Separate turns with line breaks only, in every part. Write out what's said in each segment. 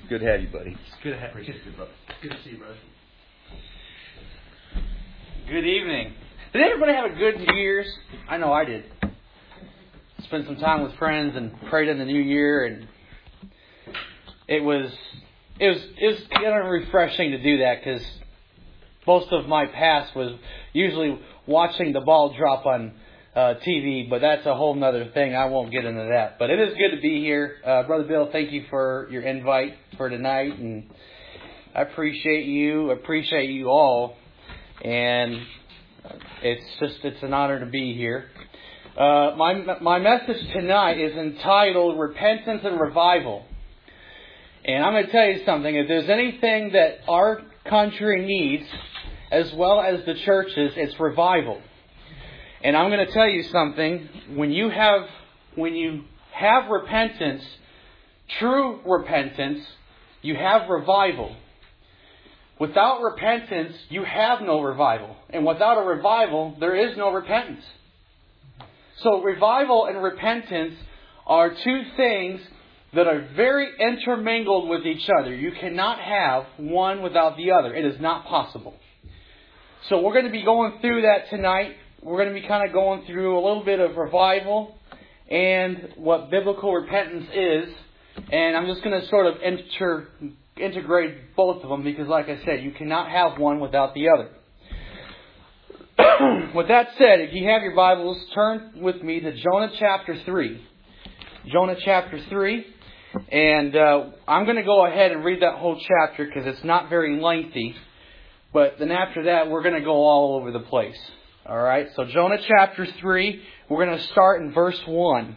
Good to have you, buddy.
It's good to have you. Good to see you, brother.
Good evening. Did everybody have a good New Year's? I know I did. Spent some time with friends and prayed in the New Year, and it was kind of refreshing to do that because most of my past was usually watching the ball drop on TV, but that's a whole nother thing. I won't get into that. But it is good to be here. Brother Bill, thank you for your invite for tonight, and I appreciate you all, and it's an honor to be here. My message tonight is entitled Repentance and Revival. And I'm going to tell you something. If there's anything that our country needs, as well as the churches, it's revival. And I'm going to tell you something. When you have repentance, true repentance, you have revival. Without repentance, you have no revival. And without a revival, there is no repentance. So revival and repentance are two things that are very intermingled with each other. You cannot have one without the other. It is not possible. So we're going to be going through that tonight. We're going to be kind of going through a little bit of revival and what biblical repentance is. And I'm just going to sort of integrate both of them because, like I said, you cannot have one without the other. With that said, if you have your Bibles, turn with me to Jonah chapter 3. Jonah chapter 3. And I'm going to go ahead and read that whole chapter because it's not very lengthy. But then after that, we're going to go all over the place. All right, so Jonah chapter 3, we're going to start in verse 1.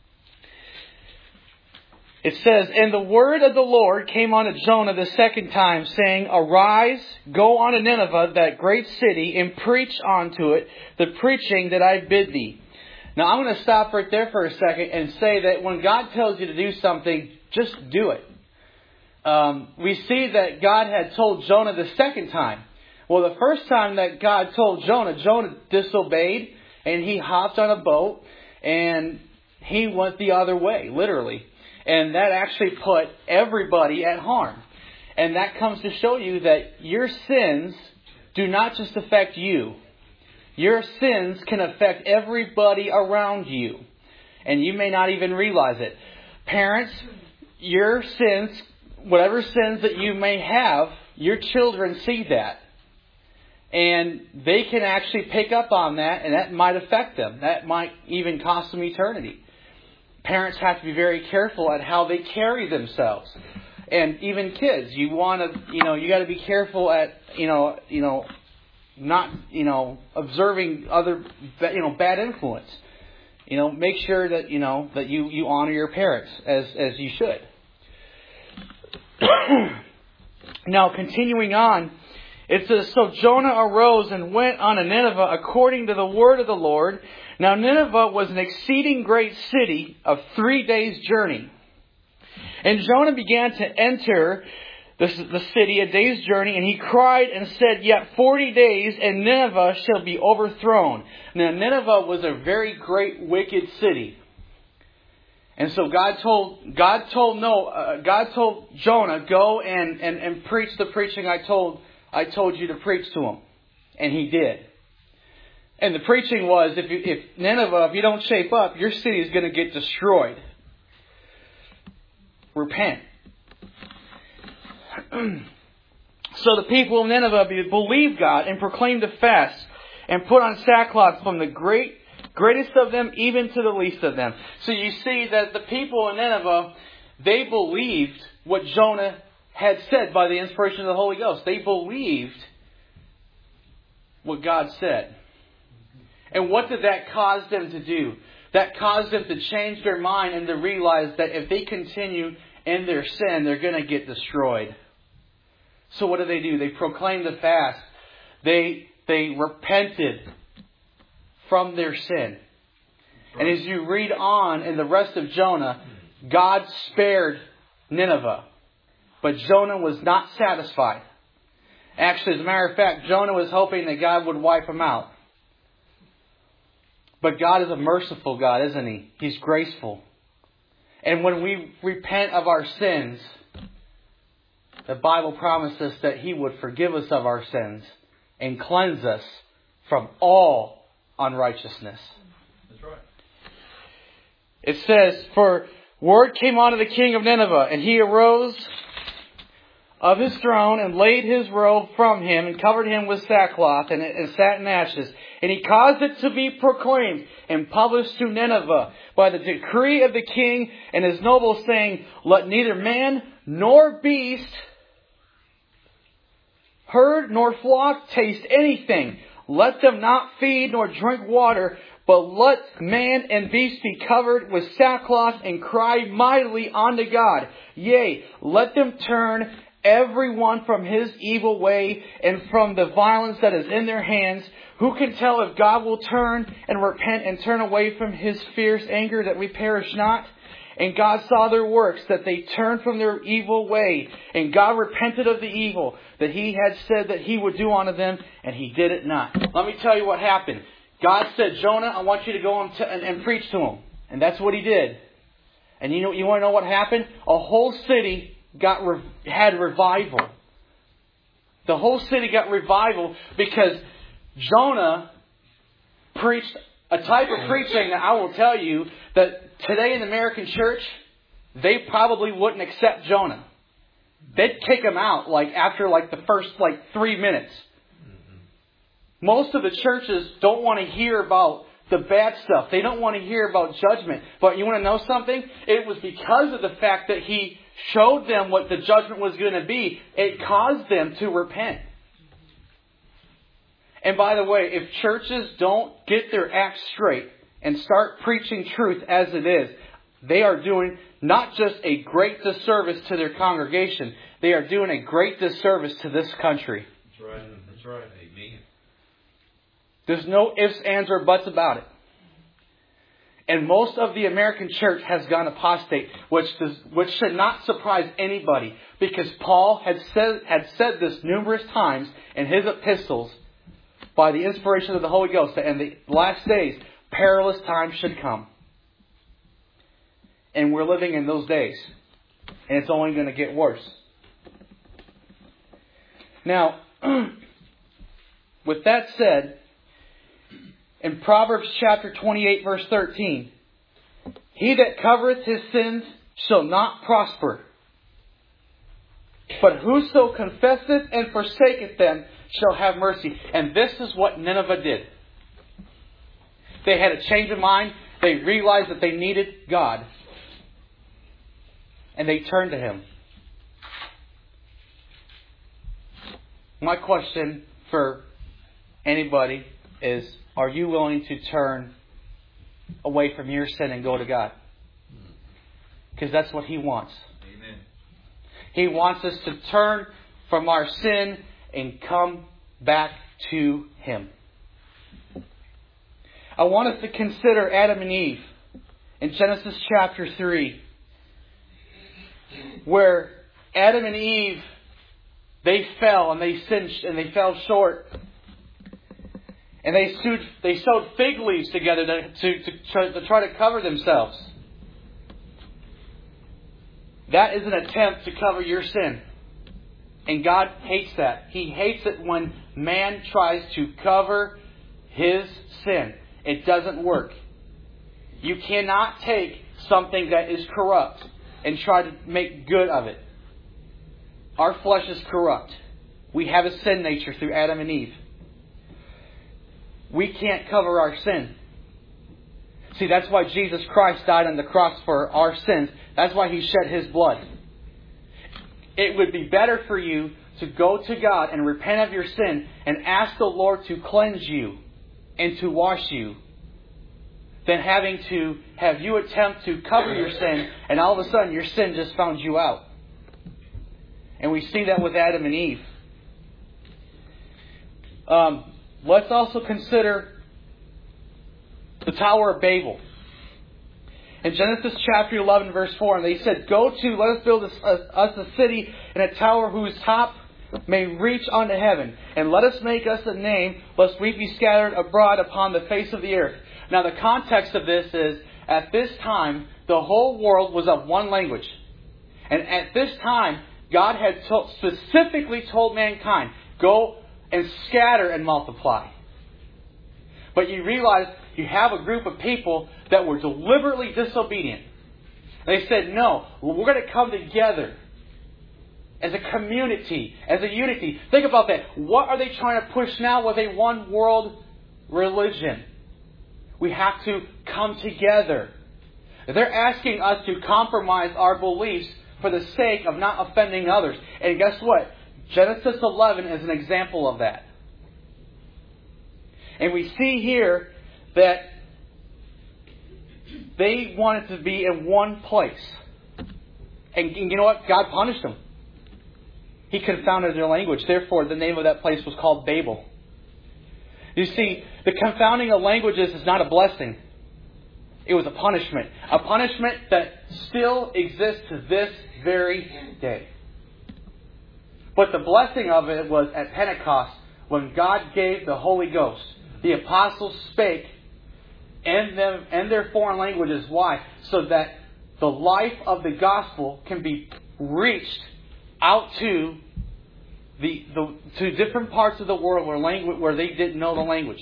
It says, "And the word of the Lord came unto Jonah the second time, saying, Arise, go unto Nineveh, that great city, and preach unto it the preaching that I bid thee." Now, I'm going to stop right there for a second and say that when God tells you to do something, just do it. We see that God had told Jonah the second time. Well, the first time that God told Jonah, Jonah disobeyed, and he hopped on a boat, and he went the other way, literally. And that actually put everybody at harm. And that comes to show you that your sins do not just affect you. Your sins can affect everybody around you. And you may not even realize it. Parents, your sins, whatever sins that you may have, your children see that. And they can actually pick up on that, and that might affect them. That might even cost them eternity. Parents have to be very careful at how they carry themselves. And even kids, you got to be careful at, not, observing other, bad influence. Make sure that, that you honor your parents as you should. Now, continuing on, it says, "So Jonah arose and went unto Nineveh according to the word of the Lord. Now Nineveh was an exceeding great city of 3 days' journey. And Jonah began to enter the city a day's journey, and he cried and said, Yet 40 days, and Nineveh shall be overthrown." Now Nineveh was a very great wicked city. And so God told Jonah, go and preach the preaching I told you to preach to him. And he did. And the preaching was, if Nineveh, if you don't shape up, your city is going to get destroyed. Repent. So the people of Nineveh believed God and proclaimed a fast and put on sackcloth from the greatest of them even to the least of them. So you see that the people in Nineveh, they believed what Jonah had said by the inspiration of the Holy Ghost. They believed what God said. And what did that cause them to do? That caused them to change their mind and to realize that if they continue in their sin, they're going to get destroyed. So what do? They proclaimed the fast. They repented from their sin. And as you read on in the rest of Jonah, God spared Nineveh. But Jonah was not satisfied. Actually, as a matter of fact, Jonah was hoping that God would wipe him out. But God is a merciful God, isn't He? He's graceful. And when we repent of our sins, the Bible promises that He would forgive us of our sins and cleanse us from all unrighteousness.
That's right.
It says, "For word came unto the king of Nineveh, and he arose of his throne and laid his robe from him and covered him with sackcloth and sat in ashes. And he caused it to be proclaimed and published to Nineveh by the decree of the king and his nobles, saying, Let neither man nor beast, herd nor flock taste anything. Let them not feed nor drink water, but let man and beast be covered with sackcloth and cry mightily unto God. Yea, let them turn every one from his evil way and from the violence that is in their hands. Who can tell if God will turn and repent and turn away from His fierce anger that we perish not? And God saw their works, that they turned from their evil way. And God repented of the evil that He had said that He would do unto them, and He did it not." Let me tell you what happened. God said, "Jonah, I want you to go and preach to them." And that's what He did. And you want to know what happened? A whole city had revival. The whole city got revival because Jonah preached a type of preaching that I will tell you that today in the American church, they probably wouldn't accept Jonah. They'd kick him out after the first 3 minutes. Most of the churches don't want to hear about the bad stuff. They don't want to hear about judgment. But you want to know something? It was because of the fact that he showed them what the judgment was going to be. It caused them to repent. And by the way, if churches don't get their act straight and start preaching truth as it is, they are doing not just a great disservice to their congregation, they are doing a great disservice to this country.
That's right. That's right. Amen.
There's no ifs, ands, or buts about it. And most of the American church has gone apostate, which should not surprise anybody, because Paul had said this numerous times in his epistles by the inspiration of the Holy Ghost, that in the last days, perilous times should come. And we're living in those days. And it's only going to get worse. Now, with that said, in Proverbs chapter 28, verse 13, "He that covereth his sins shall not prosper. But whoso confesseth and forsaketh them shall have mercy." And this is what Nineveh did. They had a change of mind. They realized that they needed God. And they turned to Him. My question for anybody is, are you willing to turn away from your sin and go to God? Because that's what He wants.
Amen.
He wants us to turn from our sin and come back to Him. I want us to consider Adam and Eve in Genesis chapter 3, where Adam and Eve, they fell and they sinned and they fell short. And they sewed fig leaves together to try to cover themselves. That is an attempt to cover your sin. And God hates that. He hates it when man tries to cover his sin. It doesn't work. You cannot take something that is corrupt and try to make good of it. Our flesh is corrupt. We have a sin nature through Adam and Eve. We can't cover our sin. See, that's why Jesus Christ died on the cross for our sins. That's why He shed His blood. It would be better for you to go to God and repent of your sin and ask the Lord to cleanse you and to wash you, than having to have you attempt to cover your sin and all of a sudden your sin just found you out. And we see that with Adam and Eve. Let's also consider the Tower of Babel. In Genesis chapter 11, verse 4, and they said, let us build us a city and a tower whose top may reach unto heaven. And let us make us a name, lest we be scattered abroad upon the face of the earth. Now the context of this is, at this time, the whole world was of one language. And at this time, God had specifically told mankind, go and scatter and multiply. But you realize you have a group of people that were deliberately disobedient. They said, no, we're going to come together as a community, as a unity. Think about that. What are they trying to push now with a one world religion? We have to come together. They're asking us to compromise our beliefs for the sake of not offending others. And guess what? Genesis 11 is an example of that. And we see here that they wanted to be in one place. And you know what? God punished them. He confounded their language. Therefore, the name of that place was called Babel. You see, the confounding of languages is not a blessing. It was a punishment. A punishment that still exists to this very day. But the blessing of it was at Pentecost, when God gave the Holy Ghost. The apostles spake in their foreign languages. Why? So that the life of the gospel can be reached out to to different parts of the world where they didn't know the language.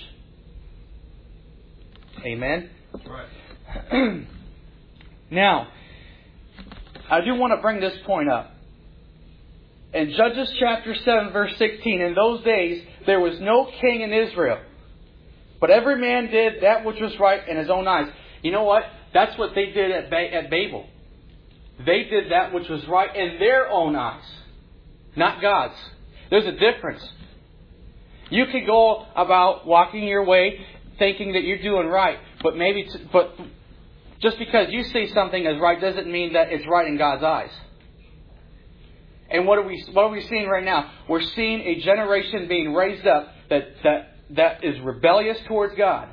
Amen?
Right.
Now, I do want to bring this point up. In Judges chapter 7, verse 16, in those days there was no king in Israel, but every man did that which was right in his own eyes. You know what? That's what they did at Babel. They did that which was right in their own eyes, not God's. There's a difference. You could go about walking your way thinking that you're doing right, but just because you see something as right doesn't mean that it's right in God's eyes. And what are we seeing right now? We're seeing a generation being raised up that is rebellious towards God.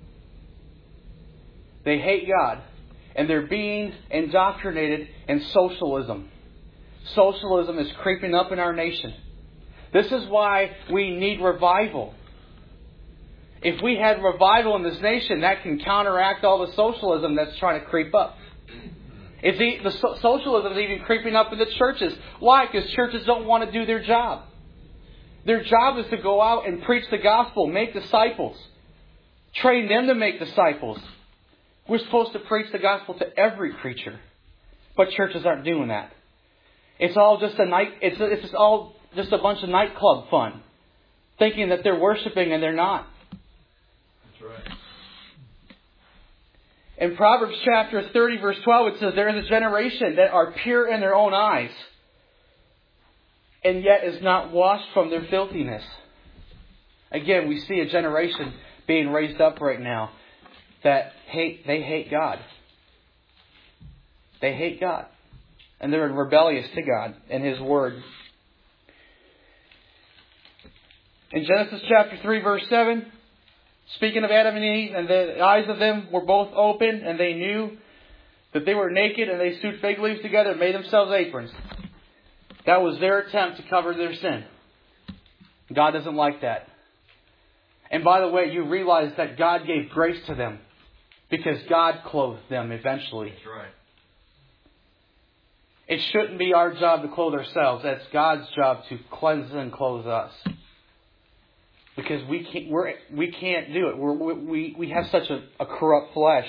They hate God. And they're being indoctrinated in socialism. Socialism is creeping up in our nation. This is why we need revival. If we had revival in this nation, that can counteract all the socialism that's trying to creep up. Socialism is even creeping up in the churches. Why? Because churches don't want to do their job. Their job is to go out and preach the gospel, make disciples, train them to make disciples. We're supposed to preach the gospel to every creature, but churches aren't doing that. It's all just it's all just a bunch of nightclub fun, thinking that they're worshiping and they're not.
That's right.
In Proverbs chapter 30, verse 12, it says, "There is a generation that are pure in their own eyes, and yet is not washed from their filthiness." Again, we see a generation being raised up right now that they hate God. They hate God. And they're rebellious to God and His Word. In Genesis chapter 3, verse 7, speaking of Adam and Eve, and the eyes of them were both open, and they knew that they were naked, and they sewed fig leaves together and made themselves aprons. That was their attempt to cover their sin. God doesn't like that. And by the way, you realize that God gave grace to them because God clothed them eventually.
That's right.
It shouldn't be our job to clothe ourselves. That's God's job to cleanse and clothe us. Because we can't do it. We have such a corrupt flesh.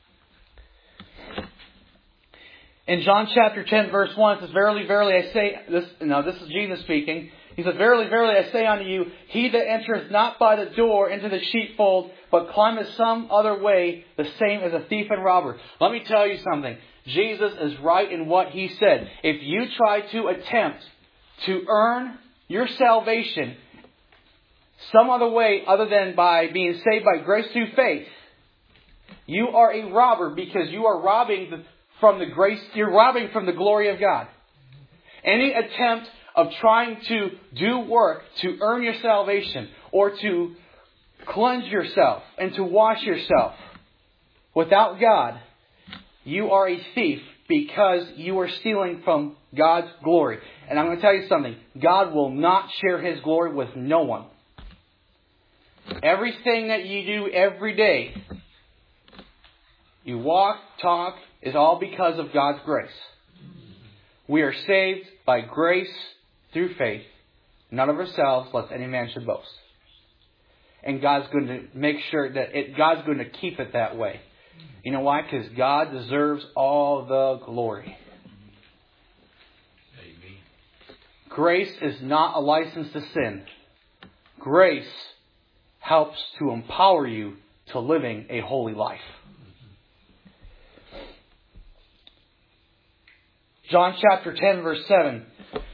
In John chapter 10, verse 1, it says, "Verily, verily, I say..." This is Jesus speaking. He said, "Verily, verily, I say unto you, he that entereth not by the door into the sheepfold, but climbeth some other way, the same as a thief and robber." Let me tell you something. Jesus is right in what He said. If you try to attempt to earn your salvation some other way other than by being saved by grace through faith, you are a robber, because you are robbing from the grace. You're robbing from the glory of God. Any attempt of trying to do work to earn your salvation or to cleanse yourself and to wash yourself without God, you are a thief, because you are stealing from God's glory. And I'm going to tell you something. God will not share His glory with no one. Everything that you do every day, you walk, talk, is all because of God's grace. We are saved by grace through faith, none of ourselves, lest any man should boast. And God's going to make sure that God's going to keep it that way. You know why? Because God deserves all the glory.
Amen.
Grace is not a license to sin. Grace helps to empower you to living a holy life. John chapter 10, verse 7.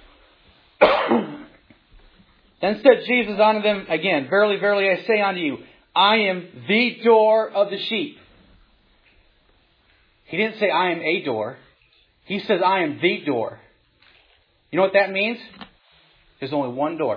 Then said Jesus unto them again, Verily, verily, I say unto you, I am the door of the sheep. He didn't say, I am a door. He says, I am the door. You know what that means? There's only one door.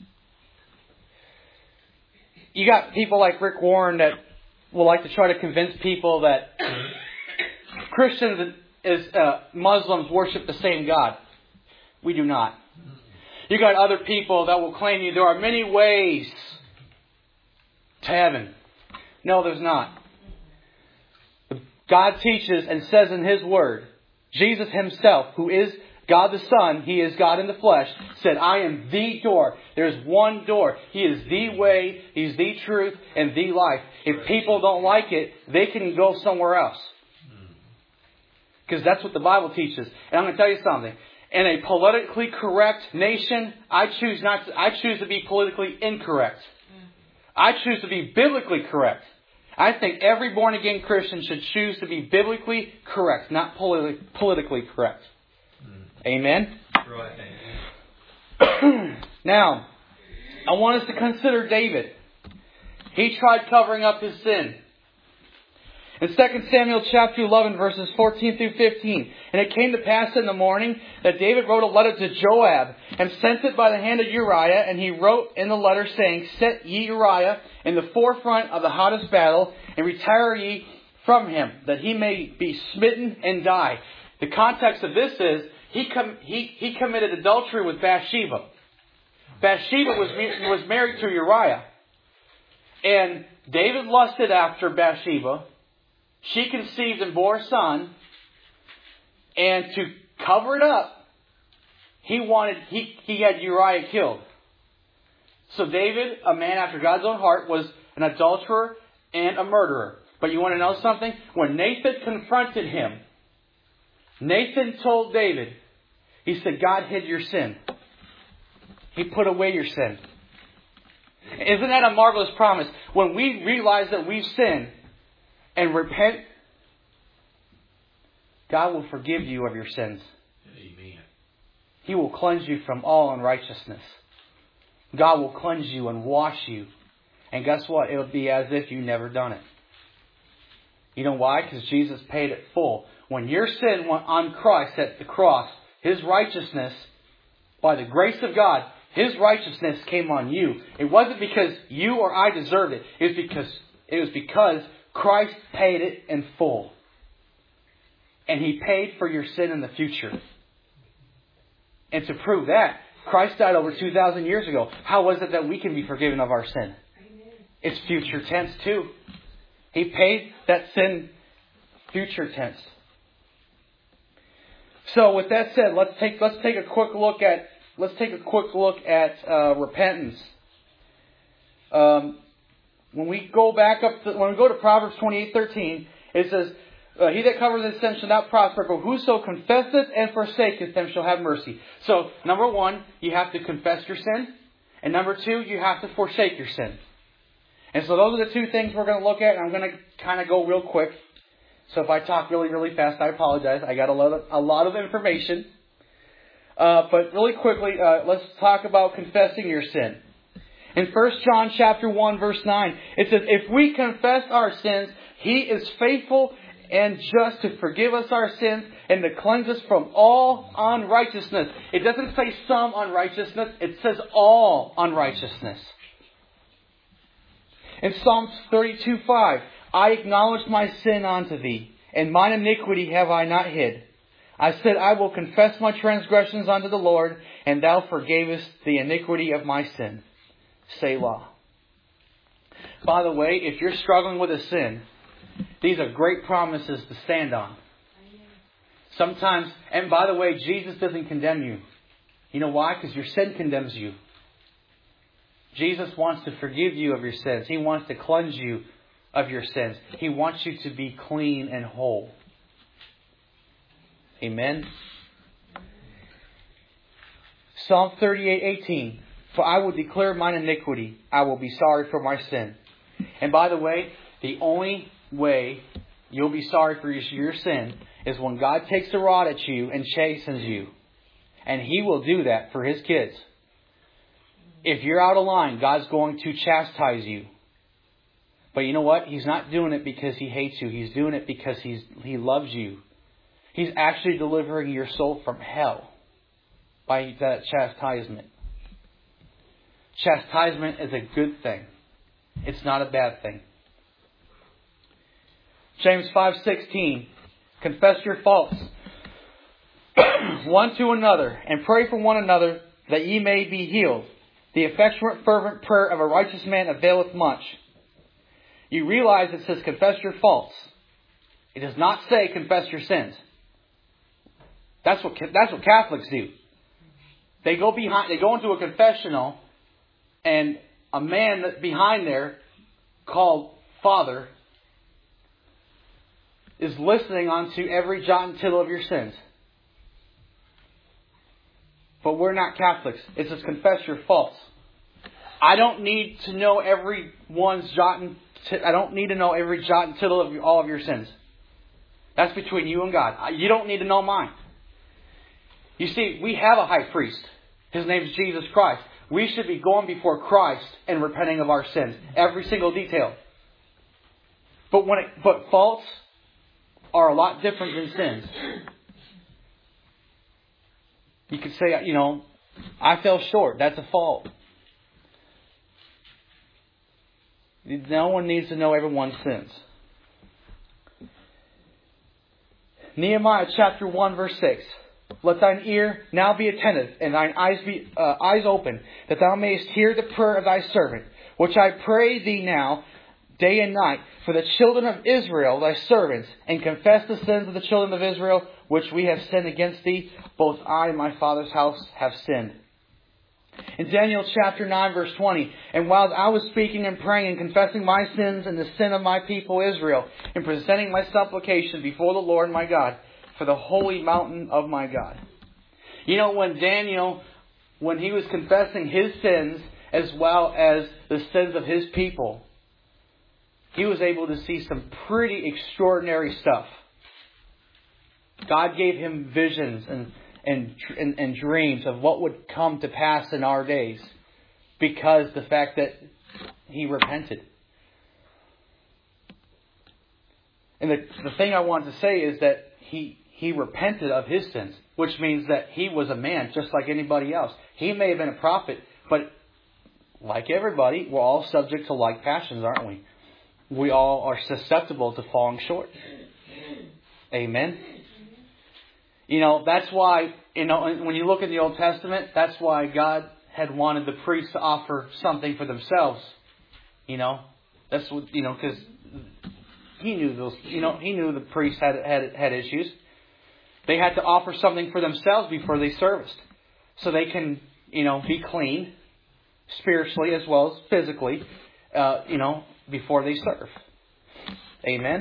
You got people like Rick Warren that will like to try to convince people that Christians and Muslims worship the same God. We do not. You got other people that will claim you there are many ways to heaven. No, there's not. God teaches and says in His Word, Jesus Himself, who is God the Son, He is God in the flesh, said, I am the door. There's one door. He is the way, He's the truth, and the life. If people don't like it, they can go somewhere else. Because that's what the Bible teaches. And I'm going to tell you something. In a politically correct nation, I choose to be politically incorrect. I choose to be biblically correct. I think every born-again Christian should choose to be biblically correct, not politically correct. Amen?
Right.
Now, I want us to consider David. He tried covering up his sin. In 2 Samuel chapter 11, verses 14 through 15. And it came to pass in the morning that David wrote a letter to Joab and sent it by the hand of Uriah. And he wrote in the letter saying, Set ye Uriah in the forefront of the hottest battle, and retire ye from him, that he may be smitten and die. The context of this is, he committed adultery with Bathsheba. Bathsheba was married to Uriah. And David lusted after Bathsheba. She conceived and bore a son. And to cover it up, he had Uriah killed. So David, a man after God's own heart, was an adulterer and a murderer. But you want to know something? When Nathan confronted him, Nathan told David, he said, God hid your sin. He put away your sin. Isn't that a marvelous promise? When we realize that we've sinned and repent, God will forgive you of your sins.
Amen.
He will cleanse you from all unrighteousness. God will cleanse you and wash you. And guess what? It'll be as if you never done it. You know why? Because Jesus paid it full. When your sin went on Christ at the cross, His righteousness, by the grace of God, His righteousness came on you. It wasn't because you or I deserved it. It was because Christ paid it in full. And He paid for your sin in the future. And to prove that, Christ died over 2,000 years ago. How was it that we can be forgiven of our sin? It's future tense too. He paid that sin future tense. So with that said, let's take a quick look at repentance. When we go to Proverbs 28:13, it says, He that covers his sin shall not prosper, but whoso confesseth and forsaketh them shall have mercy. So, number one, you have to confess your sin. And number two, you have to forsake your sin. And so those are the two things we're going to look at. And I'm going to kind of go real quick. So if I talk really, really fast, I apologize. I got a lot of information. But really quickly, let's talk about confessing your sin. In 1 John chapter 1, verse 9, it says, If we confess our sins, He is faithful and just to forgive us our sins and to cleanse us from all unrighteousness. It doesn't say some unrighteousness. It says all unrighteousness. In Psalms 32:5, I acknowledged my sin unto Thee, and mine iniquity have I not hid. I said, I will confess my transgressions unto the Lord, and Thou forgavest the iniquity of my sin. Selah. By the way, if you're struggling with a sin, these are great promises to stand on. Sometimes, and by the way, Jesus doesn't condemn you. You know why? Because your sin condemns you. Jesus wants to forgive you of your sins. He wants to cleanse you of your sins. He wants you to be clean and whole. Amen. Psalm 38:18. For I will declare mine iniquity. I will be sorry for my sin. And by the way, the only way you'll be sorry for your sin is when God takes a rod at you and chastens you. And He will do that for His kids. If you're out of line, God's going to chastise you. But you know what? He's not doing it because He hates you. He's doing it because He loves you. He's actually delivering your soul from hell by that chastisement. Chastisement is a good thing. It's not a bad thing. James 5:16. Confess your faults one to another, and pray for one another that ye may be healed. The affectionate fervent prayer of a righteous man availeth much. You realize it says confess your faults. It does not say confess your sins. That's what Catholics do. They go into a confessional, and a man behind there called Father is listening onto every jot and tittle of your sins. But we're not Catholics. It says confess your faults. I don't need to know every jot and tittle of all of your sins. That's between you and God. You don't need to know mine. You see, we have a high priest. His name is Jesus Christ. We should be going before Christ and repenting of our sins. Every single detail. But faults are a lot different than sins. You could say, I fell short. That's a fault. No one needs to know everyone's sins. Nehemiah chapter 1 verse 6. Let thine ear now be attentive, and thine eyes open, that thou mayest hear the prayer of thy servant, which I pray thee now, day and night, for the children of Israel, thy servants, and confess the sins of the children of Israel, which we have sinned against thee. Both I and my father's house have sinned. In Daniel chapter 9 verse 20, and while I was speaking and praying and confessing my sins and the sin of my people Israel, and presenting my supplication before the Lord my God, for the holy mountain of my God. When Daniel, when he was confessing his sins as well as the sins of his people, he was able to see some pretty extraordinary stuff. God gave him visions and dreams of what would come to pass in our days because the fact that he repented. And the thing I want to say is that he repented of his sins, which means that he was a man just like anybody else. He may have been a prophet, but like everybody, we're all subject to like passions, aren't we? We all are susceptible to falling short. Amen. That's why, when you look at the Old Testament, that's why God had wanted the priests to offer something for themselves. That's what, because he knew those, he knew the priests had issues. They had to offer something for themselves before they serviced. So they can, be clean spiritually as well as physically, before they serve. Amen.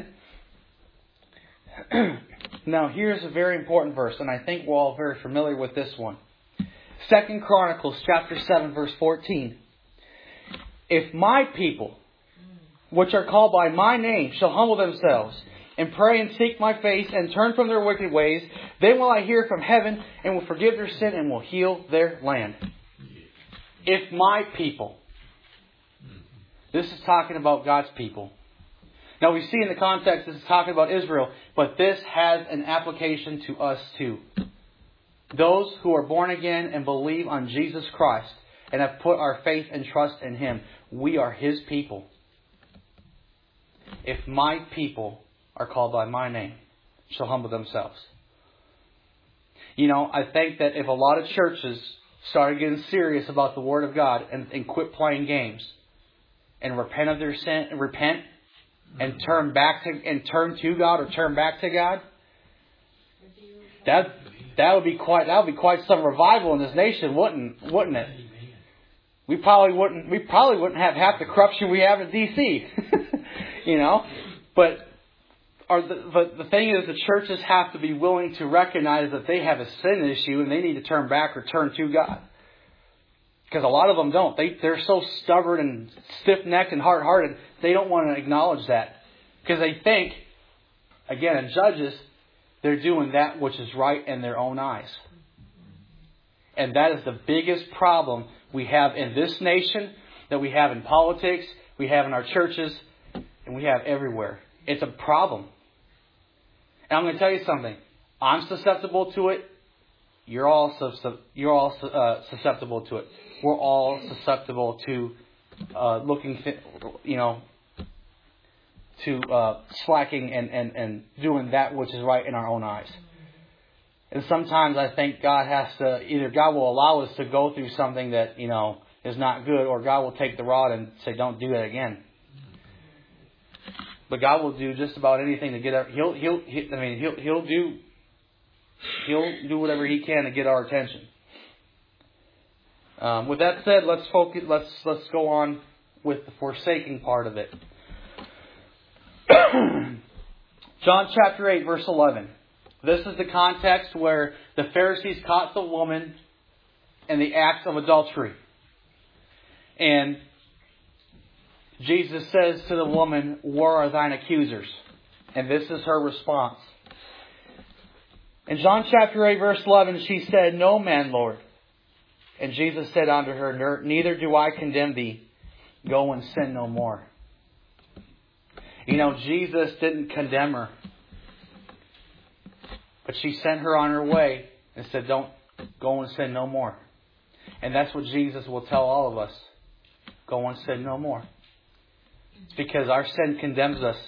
Now, here's a very important verse, and I think we're all very familiar with this one. 2 Chronicles chapter 7, verse 14. If my people, which are called by my name, shall humble themselves, and pray and seek my face, and turn from their wicked ways, then will I hear from heaven, and will forgive their sin, and will heal their land. If my people. This is talking about God's people. Now we see in the context this is talking about Israel, but this has an application to us too. Those who are born again and believe on Jesus Christ and have put our faith and trust in Him, we are His people. If my people are called by my name, shall humble themselves. I think that if a lot of churches started getting serious about the Word of God and quit playing games and repent of their sin and repent and turn to God or turn back to God, That would be quite some revival in this nation, wouldn't it? We probably wouldn't have half the corruption we have in D.C. But the thing is, the churches have to be willing to recognize that they have a sin issue and they need to turn back or turn to God. Because a lot of them don't. They're so stubborn and stiff-necked and hard-hearted, they don't want to acknowledge that. Because they think, again, in Judges, they're doing that which is right in their own eyes. And that is the biggest problem we have in this nation, that we have in politics, we have in our churches, and we have everywhere. It's a problem. And I'm going to tell you something. I'm susceptible to it. You're all susceptible to it. We're all susceptible to slacking and doing that which is right in our own eyes. And sometimes I think either God will allow us to go through something that, is not good, or God will take the rod and say, don't do that again. But God will do just about anything to get our, he'll do whatever He can to get our attention. With that said, let's focus. Let's go on with the forsaking part of it. John chapter 8, verse 11. This is the context where the Pharisees caught the woman in the act of adultery. And Jesus says to the woman, "Where are thine accusers?" And this is her response. In John chapter 8, verse 11, she said, "No man, Lord." And Jesus said unto her, "Neither do I condemn thee. Go and sin no more." Jesus didn't condemn her. But she sent her on her way and said, "Don't go and sin no more." And that's what Jesus will tell all of us. Go and sin no more. It's because our sin condemns us.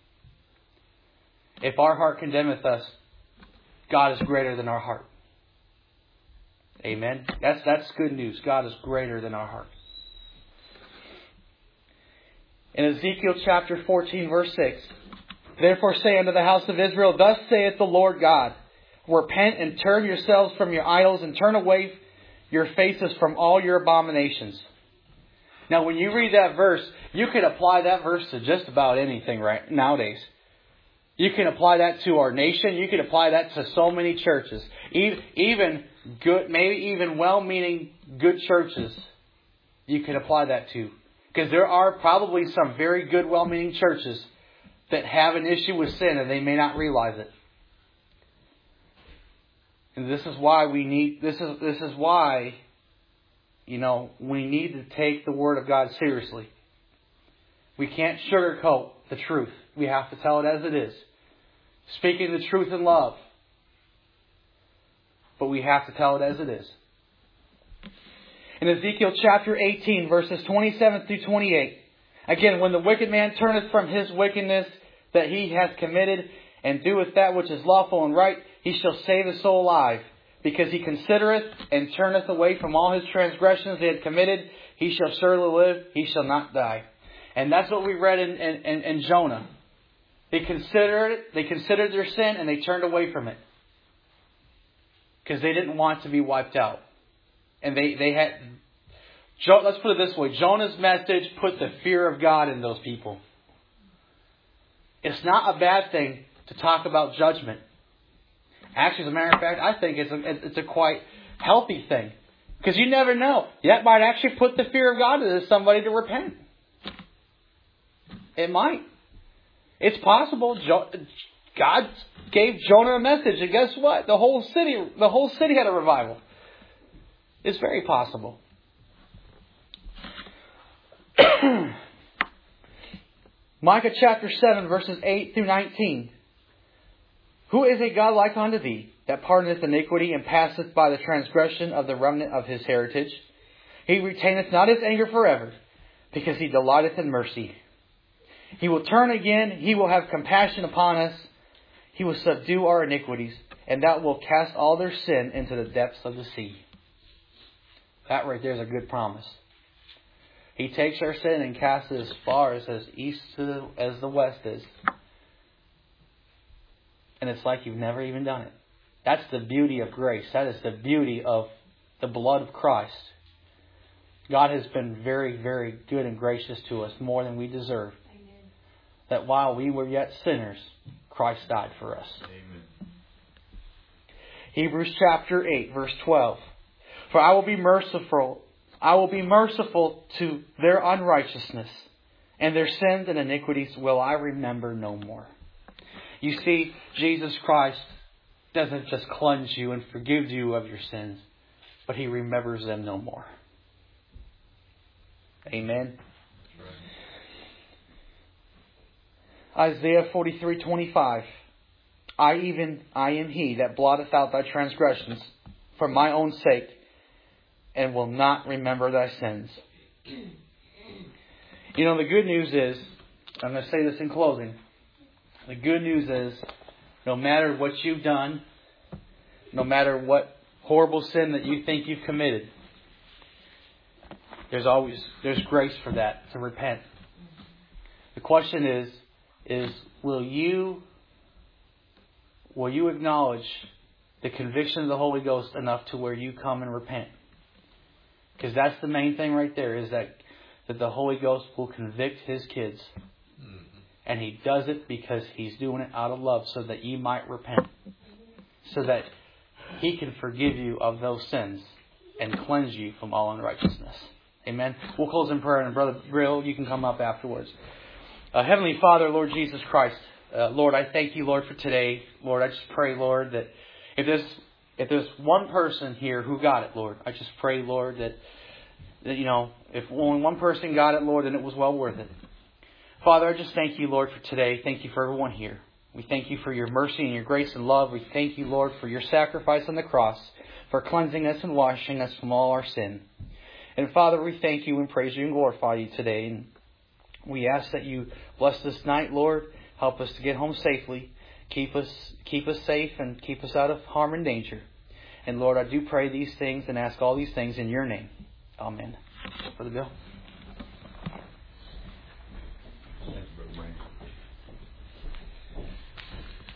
If our heart condemneth us, God is greater than our heart. Amen. That's good news. God is greater than our heart. In Ezekiel chapter 14, verse 6, "Therefore say unto the house of Israel, Thus saith the Lord God, Repent and turn yourselves from your idols, and turn away your faces from all your abominations." Now, when you read that verse, you can apply that verse to just about anything right nowadays. You can apply that to our nation. You can apply that to so many churches. Even good, maybe even well-meaning good churches, you can apply that to. Because there are probably some very good, well-meaning churches that have an issue with sin and they may not realize it. And this is why we need to take the Word of God seriously. We can't sugarcoat the truth. We have to tell it as it is. Speaking the truth in love. But we have to tell it as it is. In Ezekiel chapter 18, verses 27 through 28. "Again, when the wicked man turneth from his wickedness that he hath committed, and doeth that which is lawful and right, he shall save his soul alive. Because he considereth and turneth away from all his transgressions he had committed, he shall surely live, he shall not die." And that's what we read in Jonah. They considered their sin and they turned away from it. Because they didn't want to be wiped out. And let's put it this way. Jonah's message put the fear of God in those people. It's not a bad thing to talk about judgment. Actually, as a matter of fact, I think it's a quite healthy thing. Because you never know. That might actually put the fear of God into somebody to repent. It might. It's possible. God gave Jonah a message, and guess what? The whole city had a revival. It's very possible. Micah chapter 7, verses 8 through 19. "Who is a God like unto thee, that pardoneth iniquity, and passeth by the transgression of the remnant of his heritage? He retaineth not his anger forever, because he delighteth in mercy. He will turn again, he will have compassion upon us. He will subdue our iniquities, and thou wilt cast all their sin into the depths of the sea." That right there is a good promise. He takes our sin and casts it as far as east as the west is. And it's like you've never even done it. That's the beauty of grace. That is the beauty of the blood of Christ. God has been very, very good and gracious to us, more than we deserve.
Amen.
That while we were yet sinners, Christ died for us.
Amen.
Hebrews chapter 8, verse 12. For I will be merciful to their unrighteousness, and their sins and iniquities will I remember no more. You see, Jesus Christ doesn't just cleanse you and forgive you of your sins, but He remembers them no more. Amen.
Right.
Isaiah 43:25. I am He that blotteth out thy transgressions for my own sake, and will not remember thy sins. You know, the good news is, I'm going to say this in closing. The good news is, no matter what you've done, no matter what horrible sin that you think you've committed, there's grace for that, to repent. The question is will you acknowledge the conviction of the Holy Ghost enough to where you come and repent? Because that's the main thing right there, is that the Holy Ghost will convict His kids.
Mm-hmm.
And He does it because He's doing it out of love, so that you might repent. So that He can forgive you of those sins and cleanse you from all unrighteousness. Amen. We'll close in prayer, and Brother Brill, you can come up afterwards. Heavenly Father, Lord Jesus Christ, Lord, I thank You, Lord, for today. Lord, I just pray, Lord, that if there's one person here who got it, Lord, I just pray, Lord, that if only one person got it, Lord, then it was well worth it. Father, I just thank You, Lord, for today. Thank You for everyone here. We thank You for Your mercy and Your grace and love. We thank You, Lord, for Your sacrifice on the cross, for cleansing us and washing us from all our sin. And Father, we thank You and praise You and glorify You today. And we ask that You bless this night, Lord. Help us to get home safely. Keep us safe and keep us out of harm and danger. And Lord, I do pray these things and ask all these things in Your name. Amen. Brother Bill.